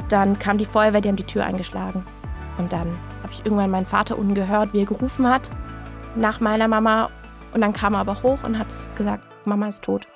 dann kam die Feuerwehr, die haben die Tür eingeschlagen. Und dann habe ich irgendwann meinen Vater unten gehört, wie er gerufen hat nach meiner Mama. Und dann kam er aber hoch und hat gesagt, Mama ist tot.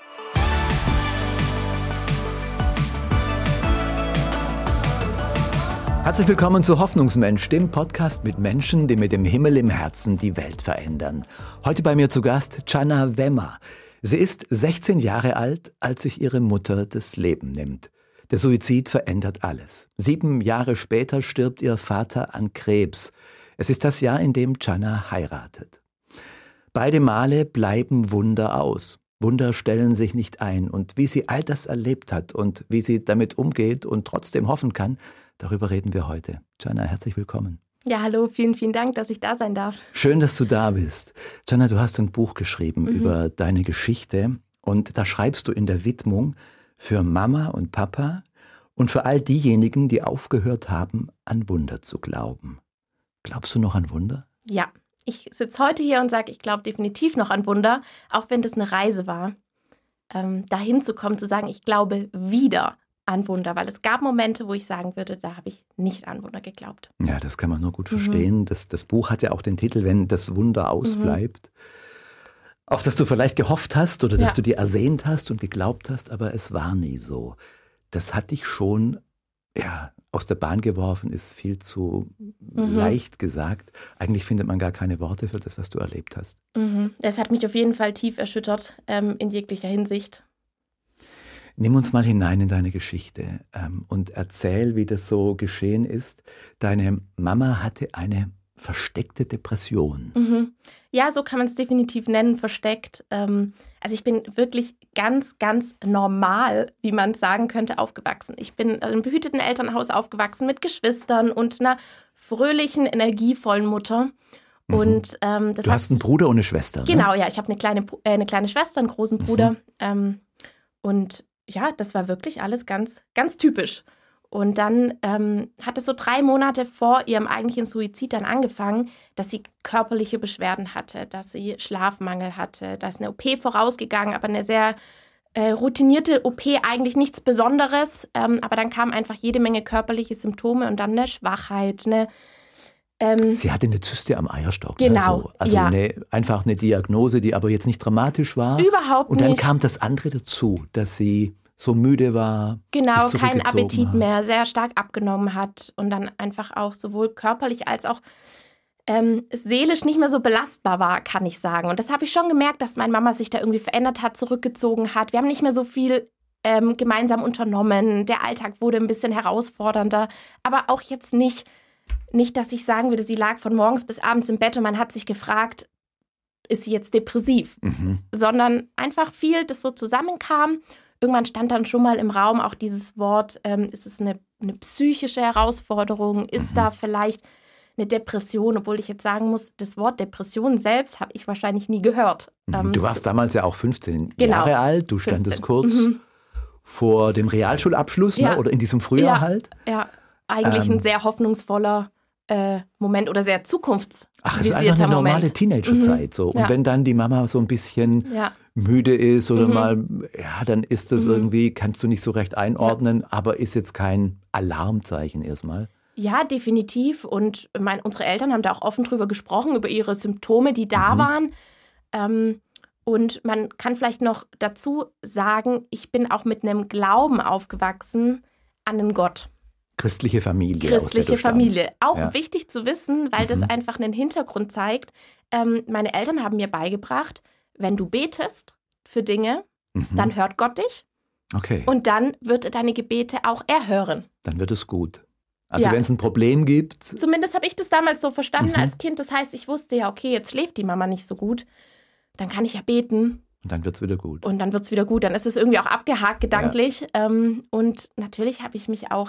Herzlich willkommen zu Hoffnungsmensch, dem Podcast mit Menschen, die mit dem Himmel im Herzen die Welt verändern. Heute bei mir zu Gast Channa Wemmer. Sie ist 16 Jahre alt, als sich ihre Mutter das Leben nimmt. Der Suizid verändert alles. 7 Jahre später stirbt ihr Vater an Krebs. Es ist das Jahr, in dem Channa heiratet. Beide Male bleiben Wunder aus. Wunder stellen sich nicht ein. Und wie sie all das erlebt hat und wie sie damit umgeht und trotzdem hoffen kann, darüber reden wir heute. Channa, herzlich willkommen. Ja, hallo, vielen, vielen Dank, dass ich da sein darf. Schön, dass du da bist. Channa, du hast ein Buch geschrieben über deine Geschichte und da schreibst du in der Widmung für Mama und Papa und für all diejenigen, die aufgehört haben, an Wunder zu glauben. Glaubst du noch an Wunder? Ja, ich sitze heute hier und sage, ich glaube definitiv noch an Wunder, auch wenn das eine Reise war, dahin zu kommen, zu sagen, ich glaube wieder an Wunder, weil es gab Momente, wo ich sagen würde, da habe ich nicht an Wunder geglaubt. Ja, das kann man nur gut verstehen. Das Buch hat ja auch den Titel, wenn das Wunder ausbleibt, auf das du vielleicht gehofft hast oder das du dir ersehnt hast und geglaubt hast, aber es war nie so. Das hat dich schon aus der Bahn geworfen, ist viel zu leicht gesagt. Eigentlich findet man gar keine Worte für das, was du erlebt hast. Es hat mich auf jeden Fall tief erschüttert, in jeglicher Hinsicht. Nimm uns mal hinein in deine Geschichte und erzähl, wie das so geschehen ist. Deine Mama hatte eine versteckte Depression. Ja, so kann man es definitiv nennen, versteckt. Also ich bin wirklich ganz, ganz normal, wie man sagen könnte, aufgewachsen. Ich bin in einem behüteten Elternhaus aufgewachsen mit Geschwistern und einer fröhlichen, energievollen Mutter. Und, du hast einen Bruder und eine Schwester, ne? Genau, ja. Ich habe eine kleine Schwester, einen großen Bruder. Und ja, das war wirklich alles ganz, ganz typisch. Und dann hat es so 3 Monate vor ihrem eigentlichen Suizid dann angefangen, dass sie körperliche Beschwerden hatte, dass sie Schlafmangel hatte. Da ist eine OP vorausgegangen, aber eine sehr routinierte OP, eigentlich nichts Besonderes. Aber dann kamen einfach jede Menge körperliche Symptome und dann eine Schwachheit, Sie hatte eine Zyste am Eierstock. Genau, also ja. Einfach eine Diagnose, die aber jetzt nicht dramatisch war. Überhaupt nicht. Und dann kam das andere dazu, dass sie so müde war. Genau, sich keinen zurückgezogen Appetit hat. mehr, sehr stark abgenommen hat und dann einfach auch sowohl körperlich als auch seelisch nicht mehr so belastbar war, kann ich sagen. Und das habe ich schon gemerkt, dass meine Mama sich da irgendwie verändert hat, zurückgezogen hat. Wir haben nicht mehr so viel gemeinsam unternommen. Der Alltag wurde ein bisschen herausfordernder, aber auch jetzt nicht, dass ich sagen würde, sie lag von morgens bis abends im Bett und man hat sich gefragt, ist sie jetzt depressiv? Sondern einfach viel, das so zusammenkam. Irgendwann stand dann schon mal im Raum auch dieses Wort, ist es eine psychische Herausforderung? Ist da vielleicht eine Depression? Obwohl ich jetzt sagen muss, das Wort Depression selbst habe ich wahrscheinlich nie gehört. Du warst damals ja auch 15 Genau, Jahre alt. Du standest kurz vor dem Realschulabschluss, ne? Oder in diesem Frühjahr halt. Ja, eigentlich ein sehr hoffnungsvoller Moment oder sehr zukunftsvisierter Moment. Ach, es ist einfach eine normale Teenagerzeit. So. Und wenn dann die Mama so ein bisschen müde ist oder mal, dann ist das irgendwie, kannst du nicht so recht einordnen, aber ist jetzt kein Alarmzeichen erstmal. Ja, definitiv. Und unsere Eltern haben da auch offen drüber gesprochen, über ihre Symptome, die da waren. Und man kann vielleicht noch dazu sagen, ich bin auch mit einem Glauben aufgewachsen an einen Gott. Christliche Familie. Christliche Familie. Auch wichtig zu wissen, weil das einfach einen Hintergrund zeigt. Meine Eltern haben mir beigebracht, wenn du betest für Dinge, dann hört Gott dich. Okay. Und dann wird er deine Gebete auch erhören. Dann wird es gut. Also wenn es ein Problem gibt. Zumindest habe ich das damals so verstanden als Kind. Das heißt, ich wusste ja, okay, jetzt schläft die Mama nicht so gut. Dann kann ich ja beten. Und dann wird es wieder gut. Und dann wird es wieder gut. Dann ist es irgendwie auch abgehakt gedanklich. Und natürlich habe ich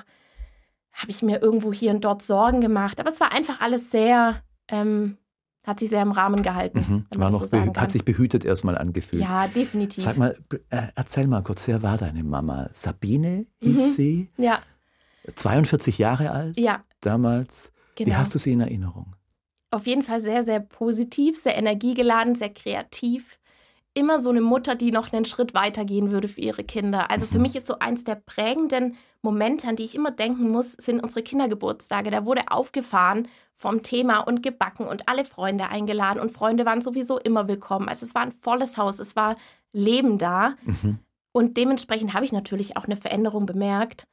mir irgendwo hier und dort Sorgen gemacht. Aber es war einfach alles sehr, hat sich sehr im Rahmen gehalten. Wenn man so sagen kann. Hat sich behütet erstmal angefühlt. Ja, definitiv. Sag mal, erzähl mal kurz, wer war deine Mama? Sabine hieß sie? Ja. 42 Jahre alt? Ja. Damals. Genau. Wie hast du sie in Erinnerung? Auf jeden Fall sehr, sehr positiv, sehr energiegeladen, sehr kreativ. immer so eine Mutter, die noch einen Schritt weiter gehen würde für ihre Kinder. Also für mich ist so eins der prägenden Momente, an die ich immer denken muss, sind unsere Kindergeburtstage. Da wurde aufgefahren vom Thema und gebacken und alle Freunde eingeladen und Freunde waren sowieso immer willkommen. Also es war ein volles Haus, es war Leben da und dementsprechend habe ich natürlich auch eine Veränderung bemerkt.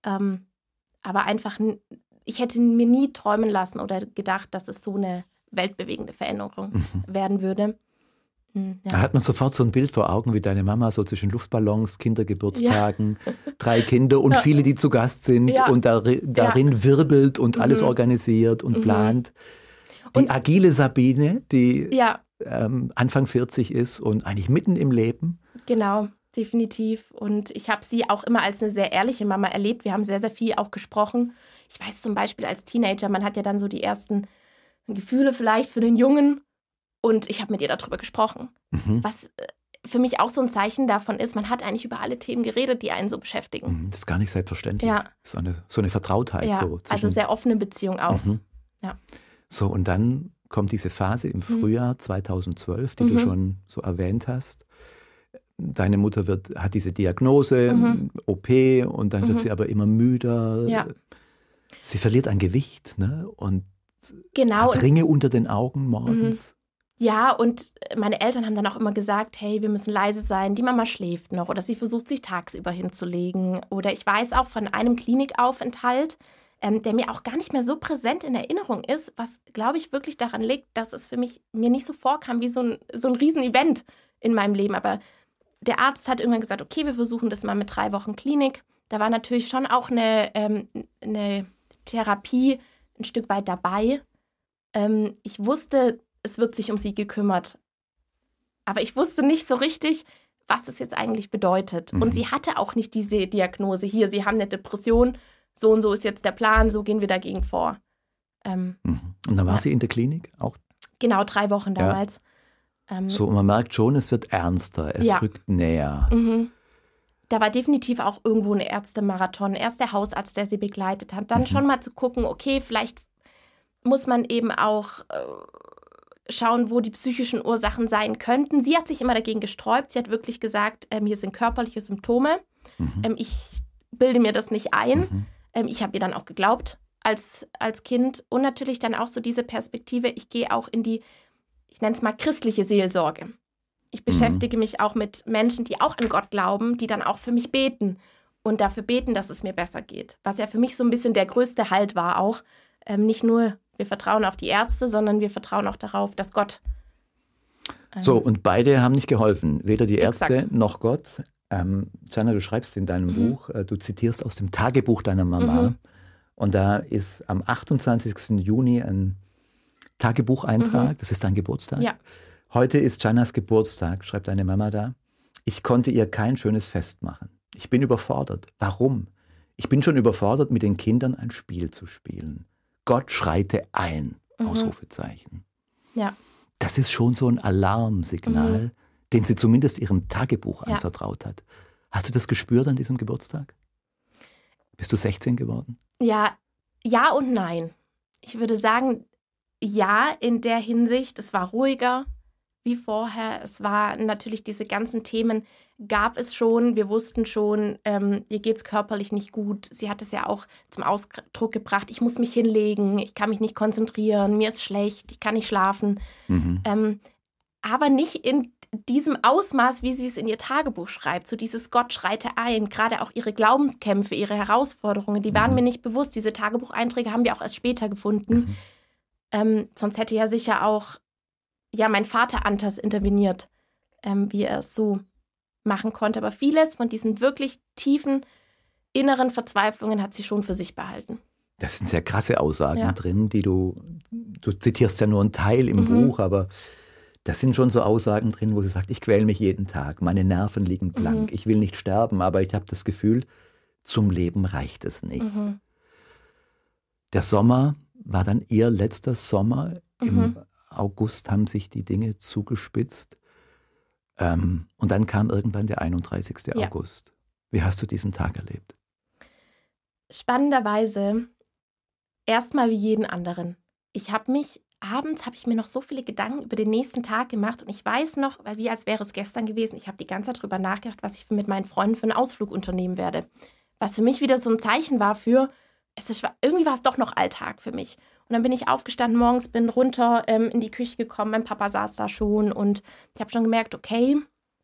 Aber einfach, ich hätte mir nie träumen lassen oder gedacht, dass es so eine weltbewegende Veränderung werden würde. Ja. Da hat man sofort so ein Bild vor Augen, wie deine Mama so zwischen Luftballons, Kindergeburtstagen, 3 Kinder und viele, die zu Gast sind und darin wirbelt und alles organisiert und plant. Die agile Sabine, die Anfang 40 ist und eigentlich mitten im Leben. Genau, definitiv. Und ich habe sie auch immer als eine sehr ehrliche Mama erlebt. Wir haben sehr, sehr viel auch gesprochen. Ich weiß zum Beispiel als Teenager, man hat ja dann so die ersten Gefühle vielleicht für den Jungen. Und ich habe mit ihr darüber gesprochen, was für mich auch so ein Zeichen davon ist, man hat eigentlich über alle Themen geredet, die einen so beschäftigen. Das ist gar nicht selbstverständlich. Ja. Das ist so eine Vertrautheit. Ja, so also sehr offene Beziehung auch. Ja. So, und dann kommt diese Phase im Frühjahr 2012, die du schon so erwähnt hast. Deine Mutter hat diese Diagnose, OP, und dann wird sie aber immer müder. Ja. Sie verliert an Gewicht, ne? Und hat Ringe unter den Augen morgens. Ja, und meine Eltern haben dann auch immer gesagt, hey, wir müssen leise sein, die Mama schläft noch oder sie versucht sich tagsüber hinzulegen. Oder ich weiß auch von einem Klinikaufenthalt, der mir auch gar nicht mehr so präsent in Erinnerung ist, was, glaube ich, wirklich daran liegt, dass es mir nicht so vorkam wie so ein Riesen-Event in meinem Leben. Aber der Arzt hat irgendwann gesagt, okay, wir versuchen das mal mit 3 Wochen Klinik. Da war natürlich schon auch eine Therapie ein Stück weit dabei. Ich wusste, es wird sich um sie gekümmert. Aber ich wusste nicht so richtig, was das jetzt eigentlich bedeutet. Und sie hatte auch nicht diese Diagnose hier. Sie haben eine Depression, so und so ist jetzt der Plan, so gehen wir dagegen vor. Und dann war sie in der Klinik auch? Genau, 3 Wochen damals. So, man merkt schon, es wird ernster, es rückt näher. Da war definitiv auch irgendwo eine Ärztemarathon. Erst der Hausarzt, der sie begleitet hat. Dann schon mal zu gucken, okay, vielleicht muss man eben auch schauen, wo die psychischen Ursachen sein könnten. Sie hat sich immer dagegen gesträubt. Sie hat wirklich gesagt, hier sind körperliche Symptome. Ich bilde mir das nicht ein. Ich habe ihr dann auch geglaubt als Kind. Und natürlich dann auch so diese Perspektive, ich gehe auch in die, ich nenne es mal christliche Seelsorge. Ich beschäftige mich auch mit Menschen, die auch an Gott glauben, die dann auch für mich beten und dafür beten, dass es mir besser geht. Was ja für mich so ein bisschen der größte Halt war auch. Nicht nur, wir vertrauen auf die Ärzte, sondern wir vertrauen auch darauf, dass Gott. So, und beide haben nicht geholfen. Weder die Ärzte noch Gott. Chana, du schreibst in deinem Buch, du zitierst aus dem Tagebuch deiner Mama. Und da ist am 28. Juni ein Tagebucheintrag. Das ist dein Geburtstag. Ja. Heute ist Chanas Geburtstag, schreibt deine Mama da. Ich konnte ihr kein schönes Fest machen. Ich bin überfordert. Warum? Ich bin schon überfordert, mit den Kindern ein Spiel zu spielen. Gott schreite ein, Ausrufezeichen. Ja. Das ist schon so ein Alarmsignal, den sie zumindest ihrem Tagebuch anvertraut hat. Hast du das gespürt an diesem Geburtstag? Bist du 16 geworden? Ja und nein. Ich würde sagen, ja, in der Hinsicht, es war ruhiger wie vorher. Es war natürlich diese ganzen Themen, gab es schon. Wir wussten schon, ihr geht es körperlich nicht gut. Sie hat es ja auch zum Ausdruck gebracht, ich muss mich hinlegen, ich kann mich nicht konzentrieren, mir ist schlecht, ich kann nicht schlafen. Aber nicht in diesem Ausmaß, wie sie es in ihr Tagebuch schreibt. So dieses Gott schreite ein, gerade auch ihre Glaubenskämpfe, ihre Herausforderungen, die waren mir nicht bewusst. Diese Tagebucheinträge haben wir auch erst später gefunden. Sonst hätte ja sicher auch mein Vater anders interveniert, wie er es so machen konnte. Aber vieles von diesen wirklich tiefen inneren Verzweiflungen hat sie schon für sich behalten. Das sind sehr krasse Aussagen drin, die du zitierst ja nur einen Teil im Buch, aber das sind schon so Aussagen drin, wo sie sagt, ich quäle mich jeden Tag, meine Nerven liegen blank, ich will nicht sterben, aber ich habe das Gefühl, zum Leben reicht es nicht. Der Sommer war dann ihr letzter Sommer. Im August haben sich die Dinge zugespitzt. Und dann kam irgendwann der 31. August. Wie hast du diesen Tag erlebt? Spannenderweise erstmal wie jeden anderen. Ich habe mich abends habe ich mir noch so viele Gedanken über den nächsten Tag gemacht. Und ich weiß noch, weil wie als wäre es gestern gewesen, ich habe die ganze Zeit drüber nachgedacht, was ich mit meinen Freunden für einen Ausflug unternehmen werde. Was für mich wieder so ein Zeichen war für, irgendwie war es doch noch Alltag für mich. Und dann bin ich aufgestanden morgens, bin runter in die Küche gekommen. Mein Papa saß da schon und ich habe schon gemerkt, okay,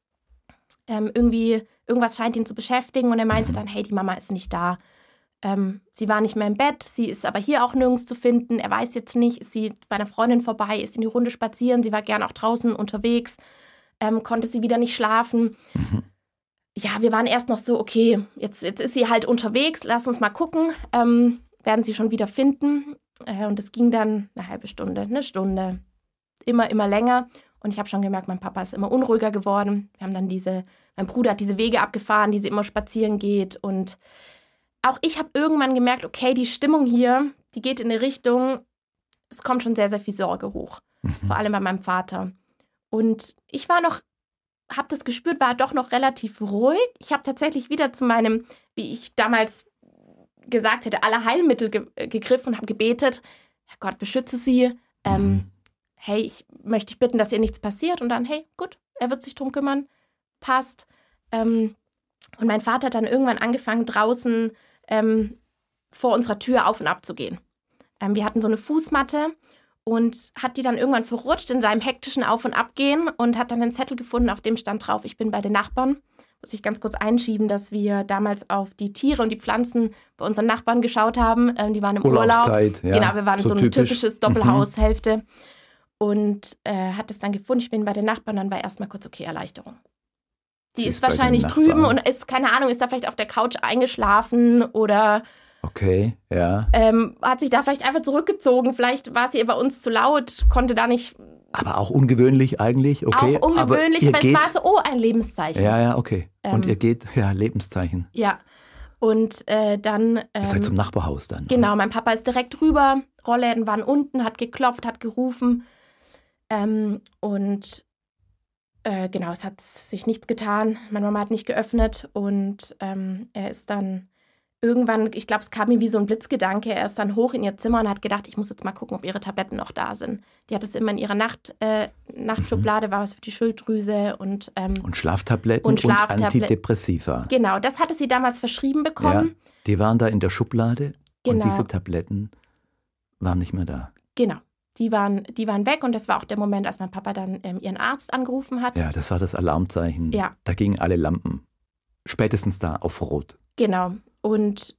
irgendwas scheint ihn zu beschäftigen. Und er meinte dann, hey, die Mama ist nicht da. Sie war nicht mehr im Bett, sie ist aber hier auch nirgends zu finden. Er weiß jetzt nicht, ist sie bei einer Freundin vorbei, ist in die Runde spazieren. Sie war gern auch draußen unterwegs, konnte sie wieder nicht schlafen. Ja, wir waren erst noch so, okay, jetzt ist sie halt unterwegs, lass uns mal gucken, werden sie schon wieder finden. Und es ging dann eine halbe Stunde, eine Stunde, immer länger. Und ich habe schon gemerkt, mein Papa ist immer unruhiger geworden. Wir haben dann mein Bruder hat diese Wege abgefahren, die sie immer spazieren geht. Und auch ich habe irgendwann gemerkt, okay, die Stimmung hier, die geht in eine Richtung, es kommt schon sehr, sehr viel Sorge hoch. Vor allem bei meinem Vater. Und ich habe das gespürt, war doch noch relativ ruhig. Ich habe tatsächlich wieder zu meinem, wie ich damals gesagt hätte, aller Heilmittel gegriffen und habe gebetet, Herr Gott, beschütze sie. Hey, ich möchte dich bitten, dass ihr nichts passiert. Und dann, hey, gut, er wird sich drum kümmern. Passt. Und mein Vater hat dann irgendwann angefangen, draußen vor unserer Tür auf und ab zu gehen. Wir hatten so eine Fußmatte und hat die dann irgendwann verrutscht in seinem hektischen Auf- und Abgehen und hat dann einen Zettel gefunden, auf dem stand drauf, ich bin bei den Nachbarn. Muss ich ganz kurz einschieben, dass wir damals auf die Tiere und die Pflanzen bei unseren Nachbarn geschaut haben. Die waren im Urlaub. Ja, genau, wir waren so ein typisches Doppelhaushälfte. Und hat es dann gefunden, ich bin bei den Nachbarn, dann war erstmal kurz, okay, Erleichterung. Die ist wahrscheinlich drüben und ist, keine Ahnung, ist da vielleicht auf der Couch eingeschlafen oder okay, ja. Hat sich da vielleicht einfach zurückgezogen. Vielleicht war es ihr bei uns zu laut, konnte da nicht. Aber auch ungewöhnlich eigentlich, okay. Auch ungewöhnlich, aber es war so, ein Lebenszeichen. Ja, okay. Und ihr geht, Lebenszeichen. Ja. Und dann. Ihr seid zum Nachbarhaus dann. Genau, mein Papa ist direkt rüber. Rollläden waren unten, hat geklopft, hat gerufen. Genau, es hat sich nichts getan. Meine Mama hat nicht geöffnet und er ist dann irgendwann, ich glaube, es kam ihm wie so ein Blitzgedanke, er ist dann hoch in ihr Zimmer und hat gedacht, ich muss jetzt mal gucken, ob ihre Tabletten noch da sind. Die hat es immer in ihrer Nachtschublade, war was für die Schilddrüse und Schlaftabletten und Antidepressiva. Genau, das hatte sie damals verschrieben bekommen. Ja, die waren da in der Schublade genau. Und diese Tabletten waren nicht mehr da. Genau. Die waren weg und das war auch der Moment, als mein Papa dann ihren Arzt angerufen hat. Ja, das war das Alarmzeichen. Ja. Da gingen alle Lampen spätestens da auf Rot. Genau. Und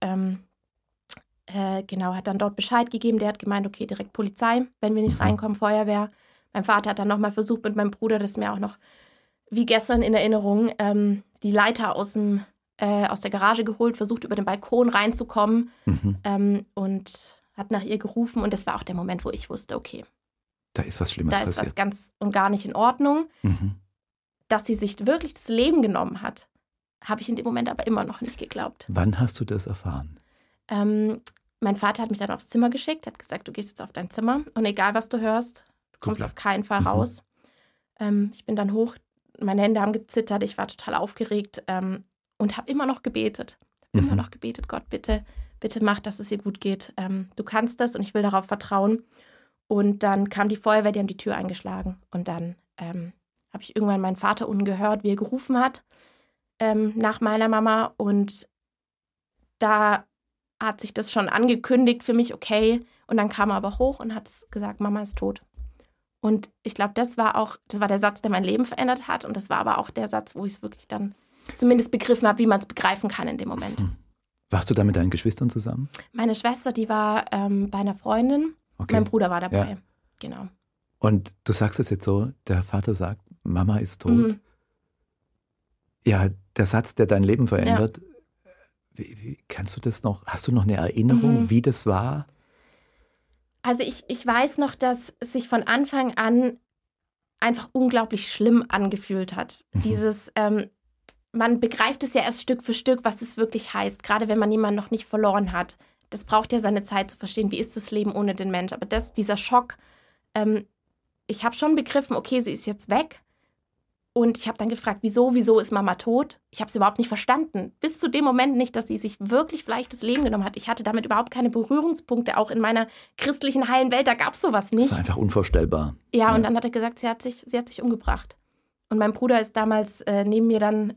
hat dann dort Bescheid gegeben. Der hat gemeint, okay, direkt Polizei, wenn wir nicht reinkommen, Feuerwehr. Mein Vater hat dann nochmal versucht mit meinem Bruder, das ist mir auch noch wie gestern in Erinnerung, die Leiter aus der Garage geholt, versucht über den Balkon reinzukommen und hat nach ihr gerufen. Und das war auch der Moment, wo ich wusste, okay, da ist was Schlimmes passiert. Da ist was ganz und gar nicht in Ordnung. Dass sie sich wirklich das Leben genommen hat, habe ich in dem Moment aber immer noch nicht geglaubt. Wann hast du das erfahren? Mein Vater hat mich dann aufs Zimmer geschickt, hat gesagt, du gehst jetzt auf dein Zimmer und egal, was du hörst, du kommst auf keinen Fall raus. Ich bin dann hoch, meine Hände haben gezittert, ich war total aufgeregt und habe immer noch gebetet. Immer noch gebetet, Gott, bitte mach, dass es ihr gut geht. Du kannst das und ich will darauf vertrauen. Und dann kam die Feuerwehr, die haben die Tür eingeschlagen. Und dann habe ich irgendwann meinen Vater unten gehört, wie er gerufen hat nach meiner Mama. Und da hat sich das schon angekündigt für mich, okay. Und dann kam er aber hoch und hat gesagt, Mama ist tot. Und ich glaube, das war der Satz, der mein Leben verändert hat. Und das war aber auch der Satz, wo ich es wirklich dann zumindest begriffen habe, wie man es begreifen kann in dem Moment. Warst du da mit deinen Geschwistern zusammen? Meine Schwester, die war bei einer Freundin. Okay. Mein Bruder war dabei. Ja. Genau. Und du sagst es jetzt so, der Vater sagt, Mama ist tot. Ja, der Satz, der dein Leben verändert. Ja. Wie kannst du das noch, hast du noch eine Erinnerung, wie das war? Also ich weiß noch, dass es sich von Anfang an einfach unglaublich schlimm angefühlt hat. Dieses, man begreift es ja erst Stück für Stück, was es wirklich heißt, gerade wenn man jemanden noch nicht verloren hat. Das braucht ja seine Zeit zu verstehen, wie ist das Leben ohne den Mensch. Aber dieser Schock, ich habe schon begriffen, okay, sie ist jetzt weg Und ich habe dann gefragt, wieso ist Mama tot? Ich habe es überhaupt nicht verstanden. Bis zu dem Moment nicht, dass sie sich wirklich vielleicht das Leben genommen hat. Ich hatte damit überhaupt keine Berührungspunkte. Auch in meiner christlichen, heilen Welt, da gab es sowas nicht. Das ist einfach unvorstellbar. Ja, und dann hat er gesagt, sie hat sich umgebracht. Und mein Bruder ist damals neben mir dann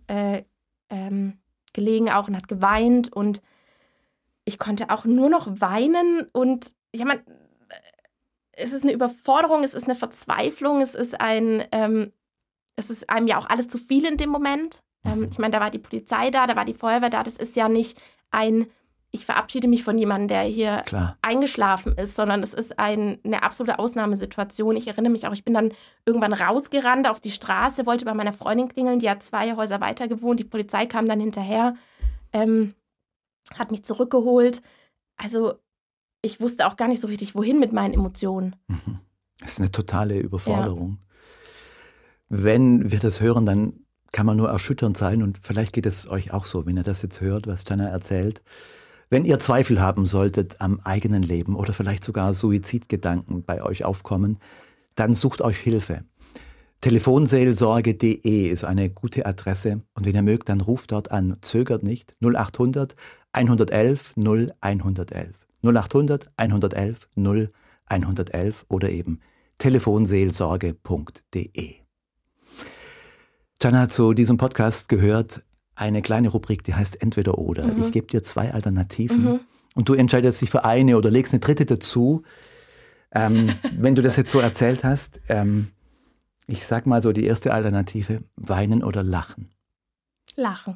gelegen auch und hat geweint. Und ich konnte auch nur noch weinen. Und ich meine, es ist eine Überforderung, es ist eine Verzweiflung, es ist einem ja auch alles zu viel in dem Moment. Ich meine, da war die Polizei da war die Feuerwehr da. Das ist ja nicht ich verabschiede mich von jemandem, der hier eingeschlafen ist, sondern es ist eine absolute Ausnahmesituation. Ich erinnere mich auch, ich bin dann irgendwann rausgerannt auf die Straße, wollte bei meiner Freundin klingeln, die hat 2 Häuser weiter gewohnt. Die Polizei kam dann hinterher, hat mich zurückgeholt. Also ich wusste auch gar nicht so richtig, wohin mit meinen Emotionen. Das ist eine totale Überforderung. Ja. Wenn wir das hören, dann kann man nur erschütternd sein und vielleicht geht es euch auch so, wenn ihr das jetzt hört, was Chana erzählt. Wenn ihr Zweifel haben solltet am eigenen Leben oder vielleicht sogar Suizidgedanken bei euch aufkommen, dann sucht euch Hilfe. Telefonseelsorge.de ist eine gute Adresse und wenn ihr mögt, dann ruft dort an, zögert nicht, 0800 111 0111. 0800 111 0111 oder eben telefonseelsorge.de. Chana, zu diesem Podcast gehört eine kleine Rubrik, die heißt Entweder oder. Ich gebe dir 2 Alternativen und du entscheidest dich für eine oder legst eine dritte dazu. Wenn du das jetzt so erzählt hast, ich sag mal so die erste Alternative, weinen oder lachen? Lachen.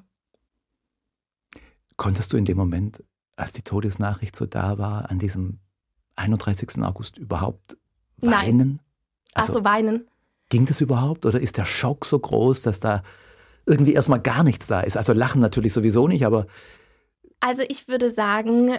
Konntest du in dem Moment, als die Todesnachricht so da war, an diesem 31. August überhaupt weinen? Nein. Also weinen. Ging das überhaupt oder ist der Schock so groß, dass da irgendwie erstmal gar nichts da ist? Also lachen natürlich sowieso nicht, aber... Also ich würde sagen,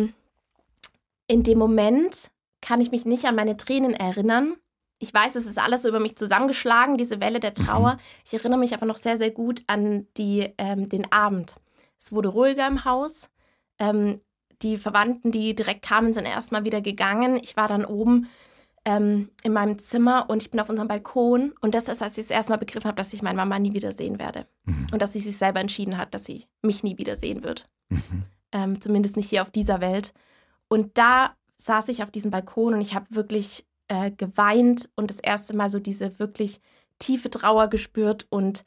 in dem Moment kann ich mich nicht an meine Tränen erinnern. Ich weiß, es ist alles so über mich zusammengeschlagen, diese Welle der Trauer. Ich erinnere mich aber noch sehr, sehr gut an den Abend. Es wurde ruhiger im Haus. Die Verwandten, die direkt kamen, sind erstmal wieder gegangen. Ich war dann oben in meinem Zimmer und ich bin auf unserem Balkon. Und das ist, als ich es erstmal begriffen habe, dass ich meine Mama nie wiedersehen werde. Und dass sie sich selber entschieden hat, dass sie mich nie wiedersehen wird. Zumindest nicht hier auf dieser Welt. Und da saß ich auf diesem Balkon und ich habe wirklich geweint und das erste Mal so diese wirklich tiefe Trauer gespürt. Und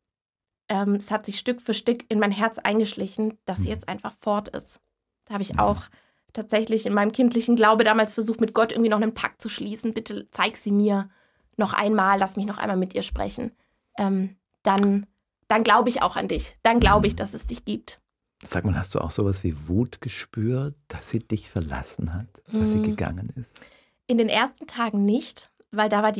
es hat sich Stück für Stück in mein Herz eingeschlichen, dass sie jetzt einfach fort ist. Da habe ich auch tatsächlich in meinem kindlichen Glaube damals versucht, mit Gott irgendwie noch einen Pakt zu schließen. Bitte zeig sie mir noch einmal, lass mich noch einmal mit ihr sprechen. Dann glaube ich auch an dich. Dann glaube ich, dass es dich gibt. Sag mal, hast du auch sowas wie Wut gespürt, dass sie dich verlassen hat, dass sie gegangen ist? In den ersten Tagen nicht, weil da war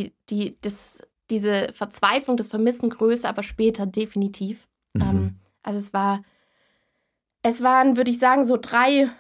diese Verzweiflung, das Vermissen größer, aber später definitiv. Also es waren, würde ich sagen, so drei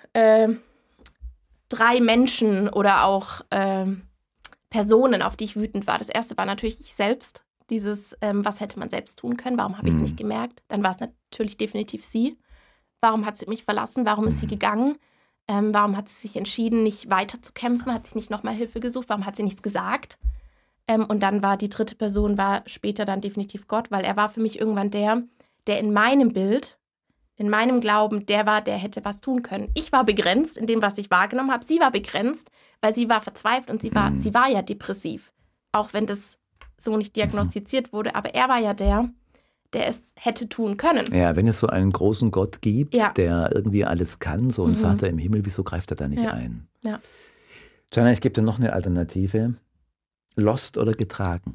Menschen oder auch Personen, auf die ich wütend war. Das erste war natürlich ich selbst. Dieses, was hätte man selbst tun können? Warum habe ich es nicht gemerkt? Dann war es natürlich definitiv sie. Warum hat sie mich verlassen? Warum ist sie gegangen? Warum hat sie sich entschieden, nicht weiter zu kämpfen? Hat sich nicht nochmal Hilfe gesucht? Warum hat sie nichts gesagt? Und dann war die dritte Person, war später dann definitiv Gott, weil er war für mich irgendwann der in meinem Bild, in meinem Glauben, der hätte was tun können. Ich war begrenzt in dem, was ich wahrgenommen habe. Sie war begrenzt, weil sie war verzweifelt und sie war ja depressiv. Auch wenn das so nicht diagnostiziert wurde. Aber er war ja der es hätte tun können. Ja, wenn es so einen großen Gott gibt, der irgendwie alles kann, so ein Vater im Himmel, wieso greift er da nicht ein? Ja. Chana, ich gebe dir noch eine Alternative. Lost oder getragen?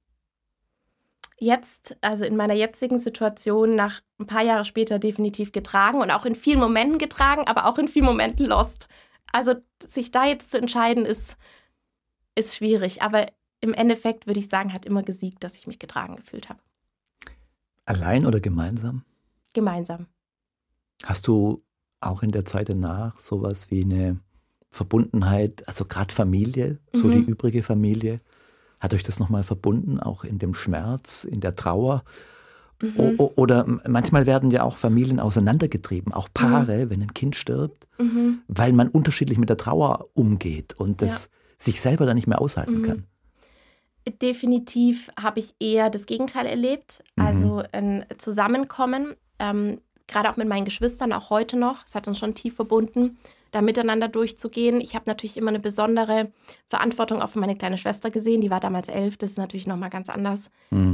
Jetzt, also in meiner jetzigen Situation, nach ein paar Jahre später definitiv getragen und auch in vielen Momenten getragen, aber auch in vielen Momenten lost. Also sich da jetzt zu entscheiden, ist schwierig. Aber im Endeffekt würde ich sagen, hat immer gesiegt, dass ich mich getragen gefühlt habe. Allein oder gemeinsam? Gemeinsam. Hast du auch in der Zeit danach sowas wie eine Verbundenheit, also gerade Familie, so die übrige Familie, hat euch das nochmal verbunden, auch in dem Schmerz, in der Trauer? Oder manchmal werden ja auch Familien auseinandergetrieben, auch Paare, wenn ein Kind stirbt, weil man unterschiedlich mit der Trauer umgeht und das sich selber dann nicht mehr aushalten kann. definitiv habe ich eher das Gegenteil erlebt. Also ein Zusammenkommen, gerade auch mit meinen Geschwistern, auch heute noch. Es hat uns schon tief verbunden, da miteinander durchzugehen. Ich habe natürlich immer eine besondere Verantwortung auch für meine kleine Schwester gesehen. Die war damals 11, das ist natürlich nochmal ganz anders.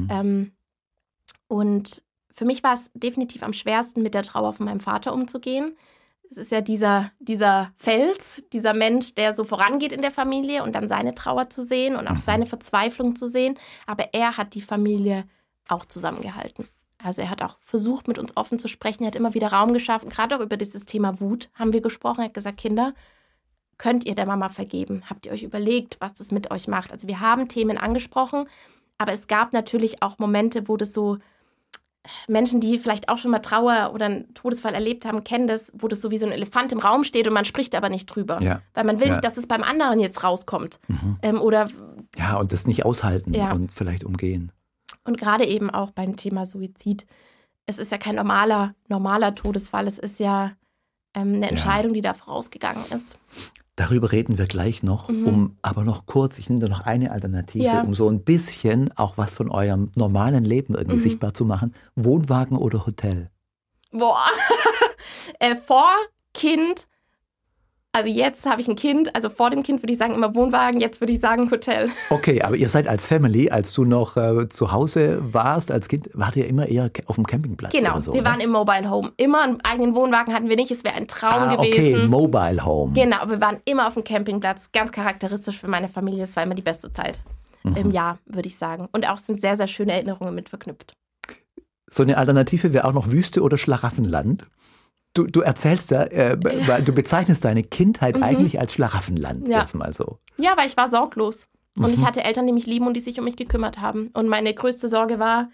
Und für mich war es definitiv am schwersten, mit der Trauer von meinem Vater umzugehen. Es ist ja dieser Fels, dieser Mensch, der so vorangeht in der Familie und dann seine Trauer zu sehen und auch seine Verzweiflung zu sehen. Aber er hat die Familie auch zusammengehalten. Also er hat auch versucht, mit uns offen zu sprechen. Er hat immer wieder Raum geschaffen. Gerade auch über dieses Thema Wut haben wir gesprochen. Er hat gesagt, Kinder, könnt ihr der Mama vergeben? Habt ihr euch überlegt, was das mit euch macht? Also wir haben Themen angesprochen, aber es gab natürlich auch Momente, wo das so Menschen, die vielleicht auch schon mal Trauer oder einen Todesfall erlebt haben, kennen das, wo das so wie so ein Elefant im Raum steht und man spricht aber nicht drüber. Ja. Weil man will nicht, dass es beim anderen jetzt rauskommt. Und das nicht aushalten und vielleicht umgehen. Und gerade eben auch beim Thema Suizid. Es ist ja kein normaler Todesfall. Es ist ja eine Entscheidung, die da vorausgegangen ist. Darüber reden wir gleich noch, aber noch kurz, ich nehme da noch eine Alternative, um so ein bisschen auch was von eurem normalen Leben irgendwie sichtbar zu machen. Wohnwagen oder Hotel? Boah, vor Kind, also jetzt habe ich ein Kind, also vor dem Kind würde ich sagen immer Wohnwagen, jetzt würde ich sagen Hotel. Okay, aber ihr seid als Family, als du noch zu Hause warst, als Kind, wart ihr immer eher auf dem Campingplatz? Genau, oder so, wir waren im Mobile Home. Immer einen eigenen Wohnwagen hatten wir nicht, es wäre ein Traum gewesen. Okay, Mobile Home. Genau, aber wir waren immer auf dem Campingplatz, ganz charakteristisch für meine Familie, es war immer die beste Zeit im Jahr, würde ich sagen. Und auch sind sehr, sehr schöne Erinnerungen mit verknüpft. So eine Alternative wäre auch noch Wüste oder Schlaraffenland. Du erzählst weil du bezeichnest deine Kindheit eigentlich als Schlaraffenland. Erstmal so. Ja, weil ich war sorglos. Und ich hatte Eltern, die mich lieben und die sich um mich gekümmert haben. Und meine größte Sorge war,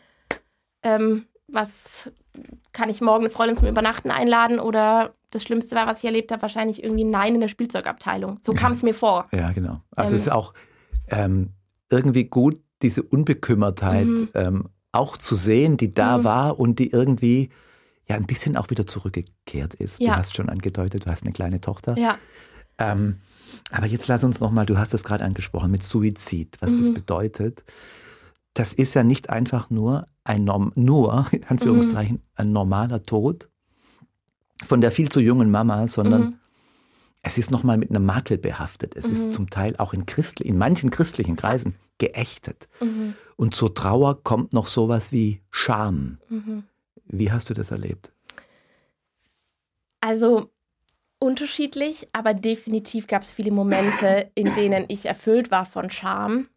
was kann ich morgen eine Freundin zum Übernachten einladen? Oder das Schlimmste war, was ich erlebt habe, wahrscheinlich irgendwie ein Nein in der Spielzeugabteilung. So kam es mir vor. Ja, genau. Also es ist auch irgendwie gut, diese Unbekümmertheit auch zu sehen, die da war und die irgendwie ein bisschen auch wieder zurückgekehrt ist. Ja. Du hast schon angedeutet, du hast eine kleine Tochter. Ja. Aber jetzt lass uns nochmal, du hast es gerade angesprochen, mit Suizid, was das bedeutet. Das ist ja nicht einfach nur in Anführungszeichen, ein normaler Tod von der viel zu jungen Mama, sondern es ist nochmal mit einem Makel behaftet. Es ist zum Teil auch in manchen christlichen Kreisen geächtet. Und zur Trauer kommt noch sowas wie Scham. Wie hast du das erlebt? Also unterschiedlich, aber definitiv gab es viele Momente, in denen ich erfüllt war von Scham.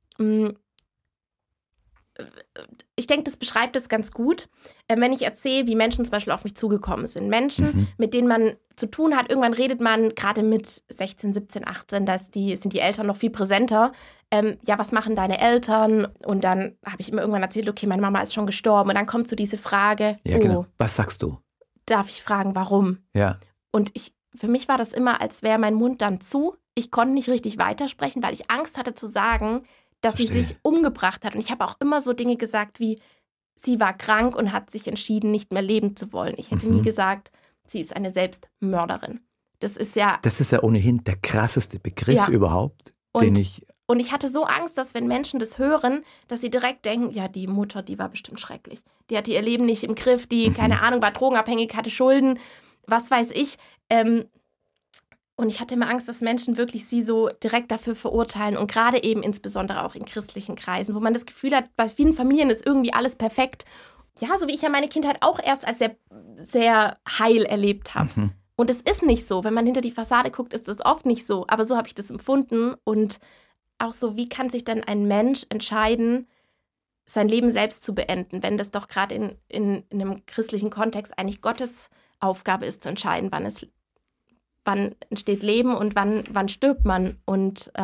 Ich denke, das beschreibt es ganz gut, wenn ich erzähle, wie Menschen zum Beispiel auf mich zugekommen sind. Menschen, mit denen man zu tun hat. Irgendwann redet man, gerade mit 16, 17, 18, sind die Eltern noch viel präsenter. Was machen deine Eltern? Und dann habe ich immer irgendwann erzählt, okay, meine Mama ist schon gestorben. Und dann kommt so diese Frage, genau. Was sagst du? Darf ich fragen, warum? Ja. Und für mich war das immer, als wäre mein Mund dann zu. Ich konnte nicht richtig weitersprechen, weil ich Angst hatte zu sagen, dass sie sich umgebracht hat. Und ich habe auch immer so Dinge gesagt wie, sie war krank und hat sich entschieden, nicht mehr leben zu wollen. Ich hätte nie gesagt, sie ist eine Selbstmörderin. Das ist ja ohnehin der krasseste Begriff überhaupt, den ich... Und ich hatte so Angst, dass wenn Menschen das hören, dass sie direkt denken, ja, die Mutter, die war bestimmt schrecklich. Die hatte ihr Leben nicht im Griff, die, keine Ahnung, war drogenabhängig, hatte Schulden, was weiß ich. Und ich hatte immer Angst, dass Menschen wirklich sie so direkt dafür verurteilen und gerade eben insbesondere auch in christlichen Kreisen, wo man das Gefühl hat, bei vielen Familien ist irgendwie alles perfekt. Ja, so wie ich ja meine Kindheit auch erst als sehr, sehr heil erlebt habe. Und es ist nicht so. Wenn man hinter die Fassade guckt, ist es oft nicht so. Aber so habe ich das empfunden. Und auch so, wie kann sich denn ein Mensch entscheiden, sein Leben selbst zu beenden, wenn das doch gerade in einem christlichen Kontext eigentlich Gottes Aufgabe ist, zu entscheiden, wann entsteht Leben und wann stirbt man. Und